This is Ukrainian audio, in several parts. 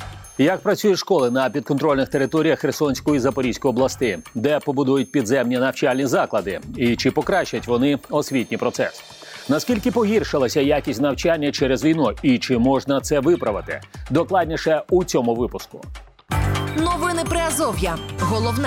Як працюють школи на підконтрольних територіях Херсонської і Запорізької областей, де побудують підземні навчальні заклади, і чи покращать вони освітній процес? Наскільки погіршилася якість навчання через війну і чи можна це виправити? Докладніше у цьому випуску. Новини Приазов'я. Головне.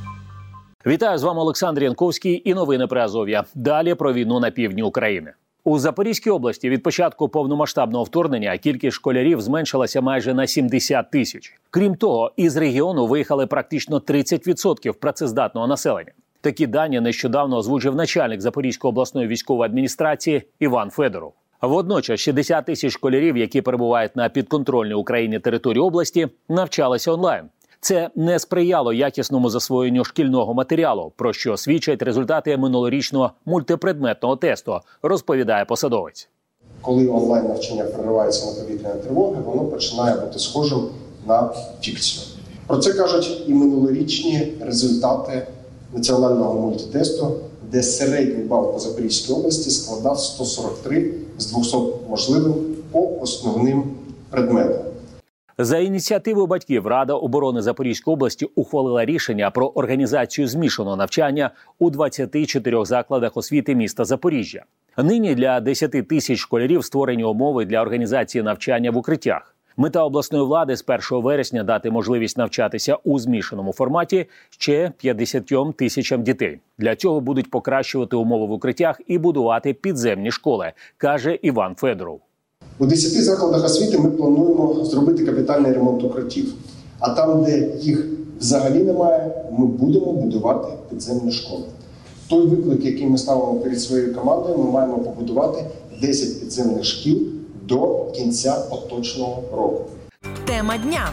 Вітаю, з вами Олександр Янковський і новини Приазов'я. Далі про війну на півдні України. У Запорізькій області від початку повномасштабного вторгнення кількість школярів зменшилася майже на 70 тисяч. Крім того, із регіону виїхали практично 30% працездатного населення. Такі дані нещодавно озвучив начальник Запорізької обласної військової адміністрації Іван Федоров. Водночас 60 тисяч школярів, які перебувають на підконтрольній Україні території області, навчалися онлайн. Це не сприяло якісному засвоєнню шкільного матеріалу, про що свідчать результати минулорічного мультипредметного тесту, розповідає посадовець. Коли онлайн-навчання переривається на повітряні тривоги, воно починає бути схожим на фікцію. Про це кажуть і минулорічні результати національного мультитесту, де середній бал по Запорізькій області складав 143 з 200 можливим по основним предметам. За ініціативою батьків Рада оборони Запорізької області ухвалила рішення про організацію змішаного навчання у 24 закладах освіти міста Запоріжжя. Нині для 10 тисяч школярів створені умови для організації навчання в укриттях. Мета обласної влади з 1 вересня дати можливість навчатися у змішаному форматі ще 50 тисячам дітей. Для цього будуть покращувати умови в укриттях і будувати підземні школи, каже Іван Федоров. У 10 закладах освіти ми плануємо зробити капітальний ремонт укриттів. А там, де їх взагалі немає, ми будемо будувати підземні школи. Той виклик, який ми ставимо перед своєю командою, ми маємо побудувати 10 підземних шкіл до кінця поточного року. Тема дня.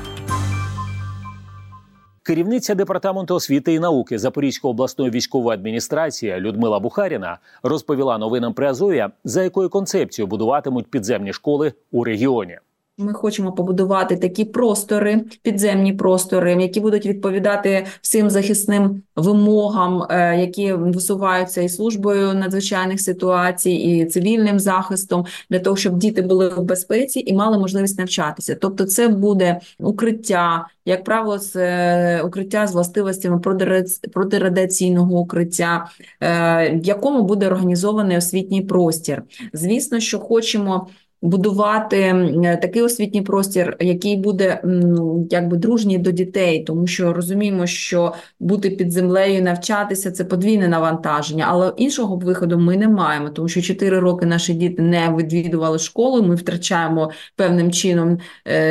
Керівниця Департаменту освіти і науки Запорізької обласної військової адміністрації Людмила Бухаріна розповіла новинам Приазов'я, за якою концепцією будуватимуть підземні школи у регіоні. Ми хочемо побудувати такі простори, підземні простори, які будуть відповідати всім захисним вимогам, які висуваються і службою надзвичайних ситуацій, і цивільним захистом, для того, щоб діти були в безпеці і мали можливість навчатися. Тобто це буде укриття, як правило, укриття з властивостями протирадіаційного укриття, в якому буде організований освітній простір. Звісно, що хочемо будувати такий освітній простір, який буде якби дружній до дітей, тому що розуміємо, що бути під землею, навчатися – це подвійне навантаження, але іншого виходу ми не маємо, тому що 4 роки наші діти не відвідували школу, ми втрачаємо певним чином,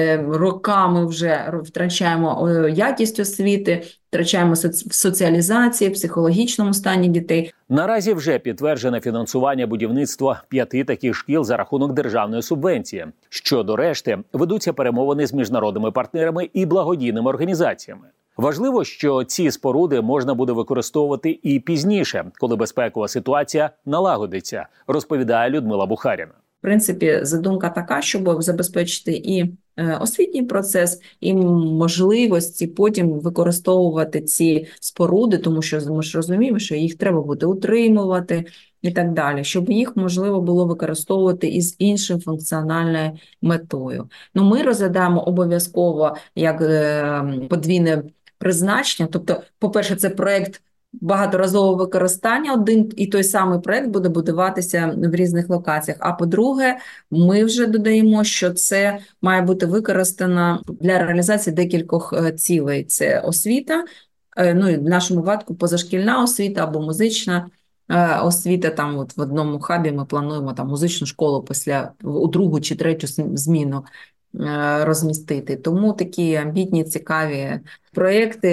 роками вже втрачаємо якість освіти, втрачаємо в соціалізації, психологічному стані дітей. Наразі вже підтверджене фінансування будівництва 5 таких шкіл за рахунок державної субвенції. Щодо решти, ведуться перемовини з міжнародними партнерами і благодійними організаціями. Важливо, що ці споруди можна буде використовувати і пізніше, коли безпекова ситуація налагодиться, розповідає Людмила Бухаріна. В принципі, задумка така, щоб забезпечити і освітній процес, і можливості потім використовувати ці споруди, тому що ми ж розуміємо, що їх треба буде утримувати і так далі, щоб їх можливо було використовувати із іншою функціональною метою. Ми розглядаємо обов'язково як подвійне призначення, тобто, по-перше, це проєкт багаторазового використання, один і той самий проєкт буде будуватися в різних локаціях. А по-друге, ми вже додаємо, що це має бути використано для реалізації декількох цілей. Це освіта, в нашому випадку позашкільна освіта або музична освіта. Там от в одному хабі ми плануємо там музичну школу у другу чи третю зміну розмістити. Тому такі амбітні, цікаві проєкти,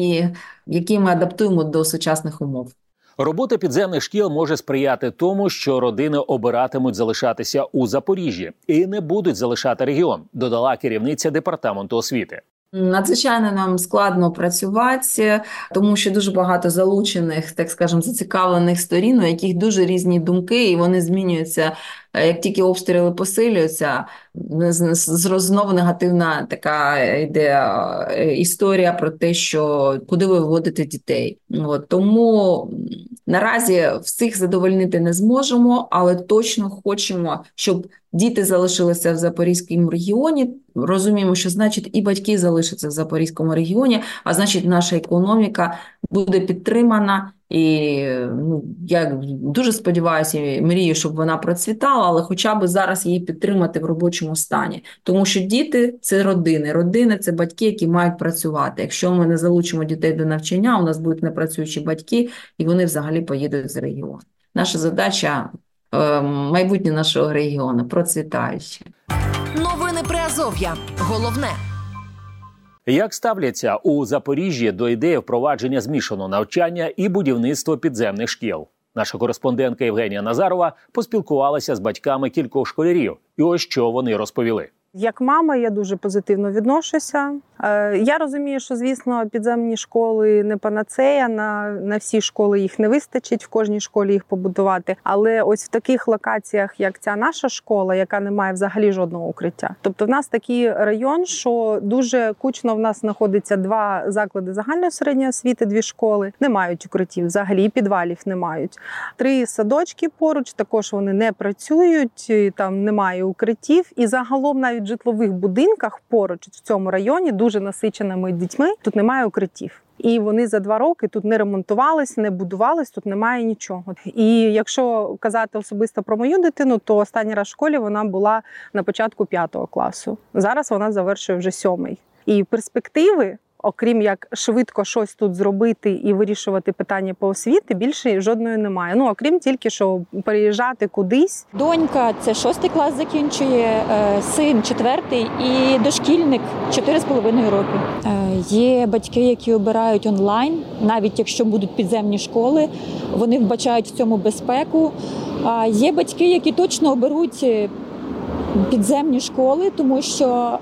які ми адаптуємо до сучасних умов. Робота підземних шкіл може сприяти тому, що родини обиратимуть залишатися у Запоріжжі і не будуть залишати регіон, додала керівниця Департаменту освіти. Надзвичайно нам складно працювати, тому що дуже багато залучених, так скажемо, зацікавлених сторін, у яких дуже різні думки, і вони змінюються, як тільки обстріли посилюються, знову негативна така йде історія про те, що куди ви виводите дітей. Тому наразі всіх задовольнити не зможемо, але точно хочемо, щоб діти залишилися в Запорізькому регіоні, розуміємо, що значить і батьки залишаться в Запорізькому регіоні, а значить наша економіка буде підтримана. І я дуже сподіваюся і мрію, щоб вона процвітала, але хоча б зараз її підтримати в робочому стані. Тому що діти – це родини. Родини – це батьки, які мають працювати. Якщо ми не залучимо дітей до навчання, у нас будуть непрацюючі батьки, і вони взагалі поїдуть з регіону. Наша задача – майбутнє нашого регіону, процвітаюче. Новини Приазов'я. Головне. Як ставляться у Запоріжжі до ідеї впровадження змішаного навчання і будівництва підземних шкіл? Наша кореспондентка Євгенія Назарова поспілкувалася з батьками кількох школярів. І ось що вони розповіли. Як мама, я дуже позитивно відношуся. Я розумію, що, звісно, підземні школи не панацея, на всі школи їх не вистачить, в кожній школі їх побудувати. Але ось в таких локаціях, як ця наша школа, яка не має взагалі жодного укриття. Тобто в нас такий район, що дуже кучно в нас знаходиться 2 заклади загальної середньої освіти, 2 школи. Не мають укриттів взагалі, підвалів не мають. 3 садочки поруч, також вони не працюють, там немає укриттів. І загалом навіть в житлових будинках поруч в цьому районі, дуже насиченими дітьми, тут немає укриттів. І вони за 2 роки тут не ремонтувались, не будувались, тут немає нічого. І якщо казати особисто про мою дитину, то останній раз в школі вона була на початку 5 класу. Зараз вона завершує вже 7. І перспективи, окрім як швидко щось тут зробити і вирішувати питання по освіті, більше жодної немає. Окрім тільки, що переїжджати кудись. Донька – це 6 клас закінчує, син – 4-й і дошкільник – 4,5 роки. Є батьки, які обирають онлайн, навіть якщо будуть підземні школи, вони вбачають в цьому безпеку. А є батьки, які точно оберуть підземні школи, тому що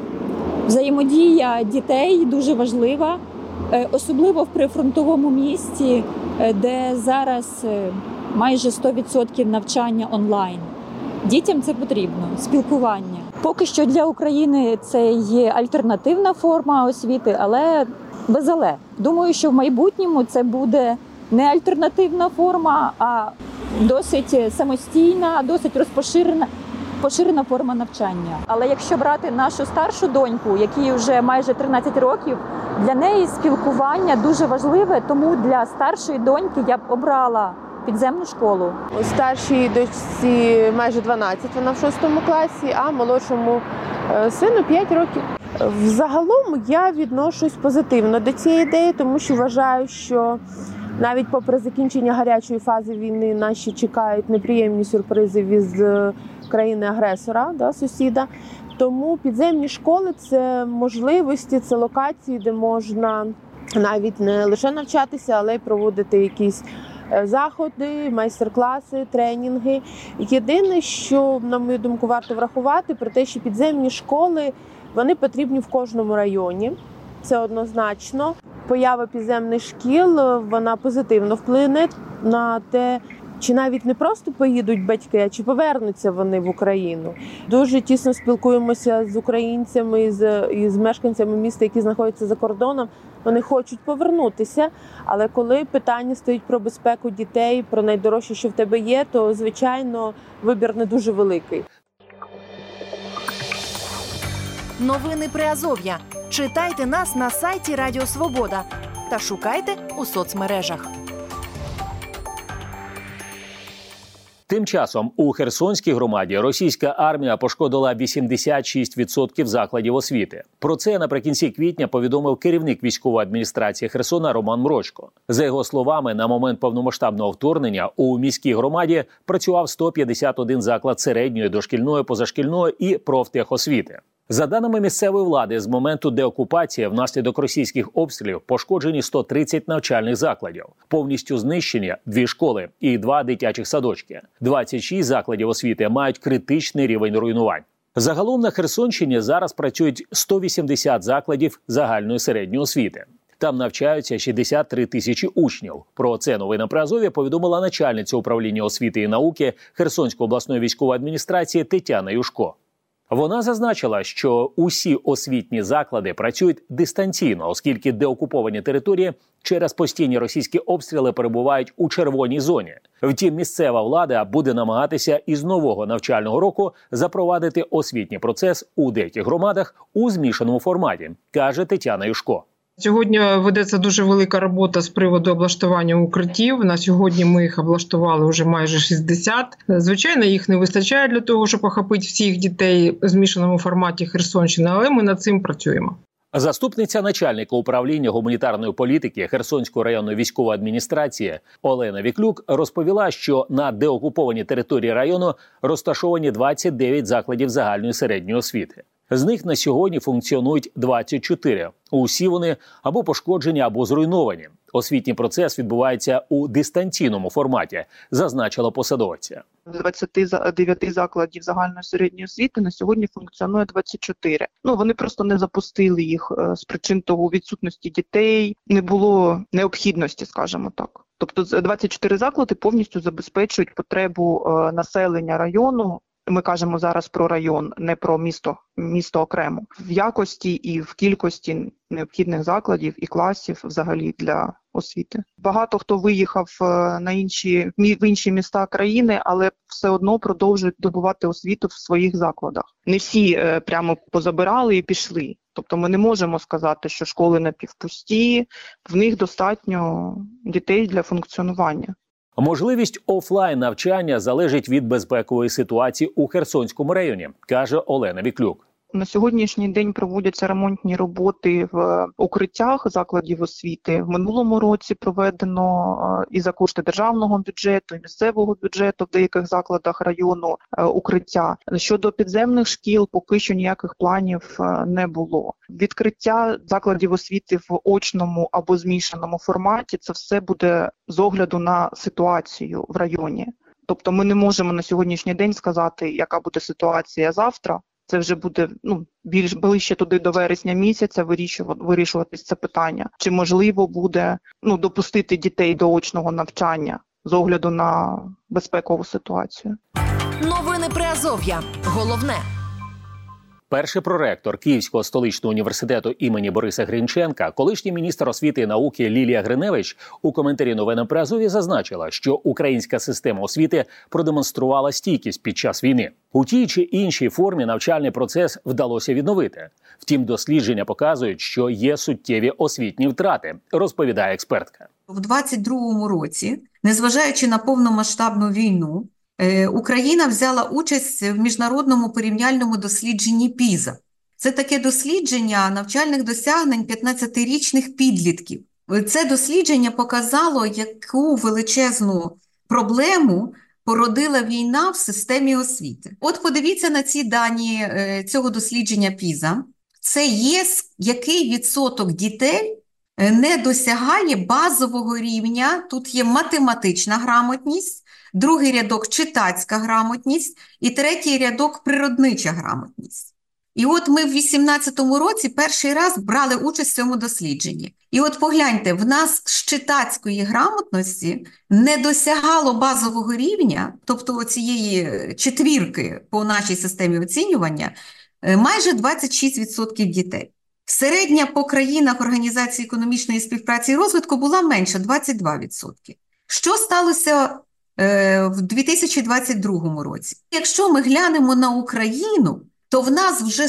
взаємодія дітей дуже важлива, особливо в прифронтовому місті, де зараз майже 100% навчання онлайн. Дітям це потрібно, спілкування. Поки що для України це є альтернативна форма освіти, але без але. Думаю, що в майбутньому це буде не альтернативна форма, а досить самостійна, досить поширена форма навчання. Але якщо брати нашу старшу доньку, якій вже майже 13 років, для неї спілкування дуже важливе, тому для старшої доньки я б обрала підземну школу. У старшій дочці майже 12, вона в 6 класі, а молодшому сину 5 років. Взагалом я відношусь позитивно до цієї ідеї, тому що вважаю, що навіть попри закінчення гарячої фази війни нас ще чекають неприємні сюрпризи від країни-агресора, сусіда. Тому підземні школи – це можливості, це локації, де можна навіть не лише навчатися, але й проводити якісь заходи, майстер-класи, тренінги. Єдине, що, на мою думку, варто врахувати, про те, що підземні школи, вони потрібні в кожному районі. Це однозначно. Поява підземних шкіл, вона позитивно вплине на те, чи навіть не просто поїдуть батьки, а чи повернуться вони в Україну. Дуже тісно спілкуємося з українцями і з мешканцями міста, які знаходяться за кордоном. Вони хочуть повернутися, але коли питання стоїть про безпеку дітей, про найдорожче, що в тебе є, то, звичайно, вибір не дуже великий. Новини Приазов'я. Читайте нас на сайті Радіо Свобода та шукайте у соцмережах. Тим часом у Херсонській громаді російська армія пошкодила 86% закладів освіти. Про це наприкінці квітня повідомив керівник військової адміністрації Херсона Роман Мрочко. За його словами, на момент повномасштабного вторгнення у міській громаді працював 151 заклад середньої, дошкільної, позашкільної і профтехосвіти. За даними місцевої влади, з моменту деокупації внаслідок російських обстрілів пошкоджені 130 навчальних закладів. Повністю знищені 2 школи і 2 дитячих садочки. 26 закладів освіти мають критичний рівень руйнувань. Загалом на Херсонщині зараз працюють 180 закладів загальної середньої освіти. Там навчаються 63 тисячі учнів. Про це новина Приазов'я повідомила начальниця управління освіти і науки Херсонської обласної військової адміністрації Тетяна Юшко. Вона зазначила, що усі освітні заклади працюють дистанційно, оскільки деокуповані території через постійні російські обстріли перебувають у червоній зоні. Втім, місцева влада буде намагатися із нового навчального року запровадити освітній процес у деяких громадах у змішаному форматі, каже Тетяна Юшко. Сьогодні ведеться дуже велика робота з приводу облаштування укриттів. На сьогодні ми їх облаштували вже майже 60. Звичайно, їх не вистачає для того, щоб охопити всіх дітей у змішаному форматі Херсонщини, але ми над цим працюємо. Заступниця начальника управління гуманітарної політики Херсонської районної військової адміністрації Олена Віклюк розповіла, що на деокупованій території району розташовані 29 закладів загальної середньої освіти. З них на сьогодні функціонують 24. Усі вони або пошкоджені, або зруйновані. Освітній процес відбувається у дистанційному форматі, зазначила посадовиця. З 29 закладів загальної середньої освіти на сьогодні функціонує 24. Вони просто не запустили їх з причин того відсутності дітей, не було необхідності, скажімо так. Тобто 24 заклади повністю забезпечують потребу населення району. Ми кажемо зараз про район, не про місто окремо. В якості і в кількості необхідних закладів і класів взагалі для освіти. Багато хто виїхав в інші міста країни, але все одно продовжують добувати освіту в своїх закладах. Не всі прямо позабирали і пішли. Тобто ми не можемо сказати, що школи напівпусті, в них достатньо дітей для функціонування. Можливість офлайн-навчання залежить від безпекової ситуації у Херсонському районі, каже Олена Віклюк. На сьогоднішній день проводяться ремонтні роботи в укриттях закладів освіти. В минулому році проведено і за кошти державного бюджету, і місцевого бюджету в деяких закладах району укриття. Щодо підземних шкіл поки що ніяких планів не було. Відкриття закладів освіти в очному або змішаному форматі – це все буде з огляду на ситуацію в районі. Тобто ми не можемо на сьогоднішній день сказати, яка буде ситуація завтра. Це вже буде більш ближче туди до вересня місяця вирішуватись це питання. Чи можливо буде допустити дітей до очного навчання з огляду на безпекову ситуацію. Новини Приазов'я. Головне. Перший проректор Київського столичного університету імені Бориса Гринченка, колишній міністр освіти і науки Лілія Гриневич у коментарі новинам Приазов'я зазначила, що українська система освіти продемонструвала стійкість під час війни. У тій чи іншій формі навчальний процес вдалося відновити. Втім, дослідження показують, що є суттєві освітні втрати, розповідає експертка. У 2022 році, незважаючи на повномасштабну війну, Україна взяла участь в міжнародному порівняльному дослідженні PISA. Це таке дослідження навчальних досягнень 15-річних підлітків. Це дослідження показало, яку величезну проблему породила війна в системі освіти. От подивіться на ці дані цього дослідження PISA. Це є, який відсоток дітей не досягає базового рівня. Тут є математична грамотність, другий рядок – читацька грамотність і третій рядок – природнича грамотність. І от ми в 2018 році перший раз брали участь в цьому дослідженні. І от погляньте, в нас з читацької грамотності не досягало базового рівня, тобто цієї четвірки по нашій системі оцінювання, майже 26% дітей. Середня по країнах Організації економічної співпраці і розвитку була менша – 22%. Що сталося в 2022 році? Якщо ми глянемо на Україну, то в нас вже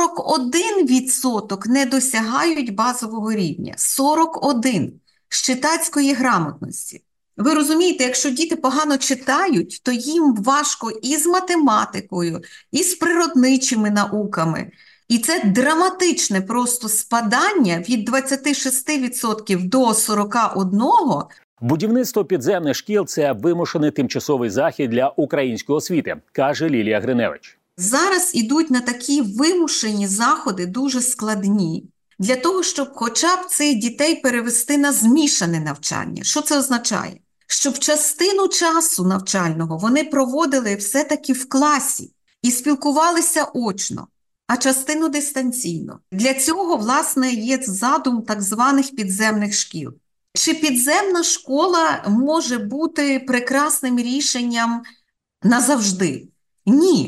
41% не досягають базового рівня. 41% з читацької грамотності. Ви розумієте, якщо діти погано читають, то їм важко і з математикою, і з природничими науками. І це драматичне просто спадання від 26% до 41%. Будівництво підземних шкіл – це вимушений тимчасовий захід для української освіти, каже Лілія Гриневич. Зараз ідуть на такі вимушені заходи, дуже складні, для того, щоб хоча б цих дітей перевести на змішане навчання. Що це означає? Щоб частину часу навчального вони проводили все-таки в класі і спілкувалися очно, а частину дистанційно. Для цього, власне, є задум так званих підземних шкіл. Чи підземна школа може бути прекрасним рішенням назавжди? Ні.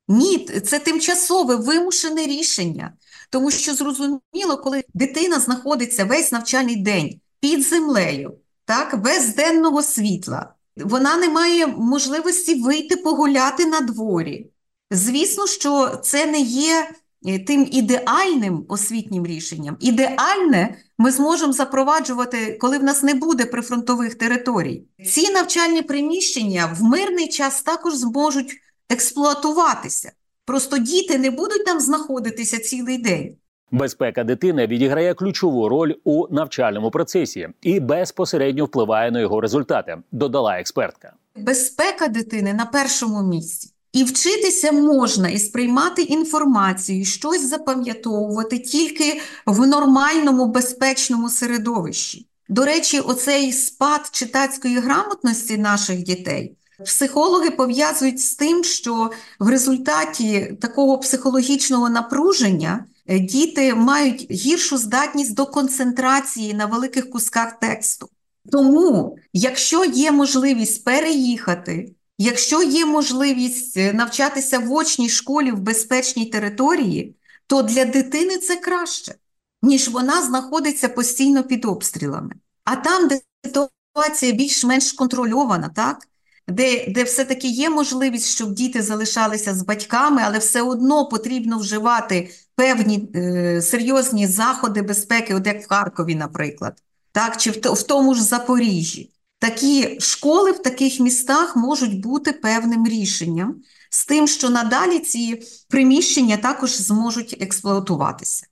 Ні, це тимчасове, вимушене рішення. Тому що зрозуміло, коли дитина знаходиться весь навчальний день під землею, так, без денного світла, вона не має можливості вийти погуляти на дворі. Звісно, що це не є тим ідеальним освітнім рішенням. Ідеальне ми зможемо запроваджувати, коли в нас не буде прифронтових територій. Ці навчальні приміщення в мирний час також зможуть експлуатуватися. Просто діти не будуть там знаходитися цілий день. Безпека дитини відіграє ключову роль у навчальному процесі і безпосередньо впливає на його результати, додала експертка. Безпека дитини на першому місці. І вчитися можна, і сприймати інформацію, щось запам'ятовувати тільки в нормальному, безпечному середовищі. До речі, оцей спад читацької грамотності наших дітей психологи пов'язують з тим, що в результаті такого психологічного напруження діти мають гіршу здатність до концентрації на великих кусках тексту. Тому, якщо є можливість переїхати, якщо є можливість навчатися в очній школі в безпечній території, то для дитини це краще, ніж вона знаходиться постійно під обстрілами. А там, де ситуація більш-менш контрольована, так? Де все-таки є можливість, щоб діти залишалися з батьками, але все одно потрібно вживати певні серйозні заходи безпеки, от як в Харкові, наприклад, так? Чи в тому ж Запоріжжі. Такі школи в таких містах можуть бути певним рішенням, з тим, що надалі ці приміщення також зможуть експлуатуватися.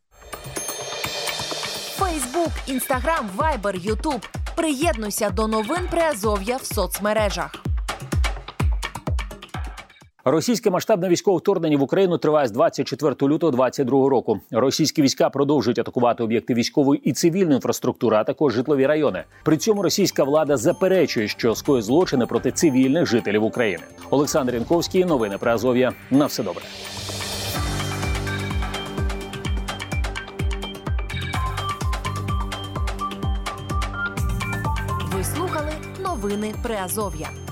Фейсбук, Інстаграм, Вайбер, Ютуб. Приєднуйся до новин Приазов'я в соцмережах. Російське масштабне військове вторгнення в Україну триває з 24 лютого 2022 року. Російські війська продовжують атакувати об'єкти військової і цивільної інфраструктури, а також житлові райони. При цьому російська влада заперечує, що скоює злочини проти цивільних жителів України. Олександр Янковський, новини Приазов'я. На все добре. Ви слухали новини Приазов'я.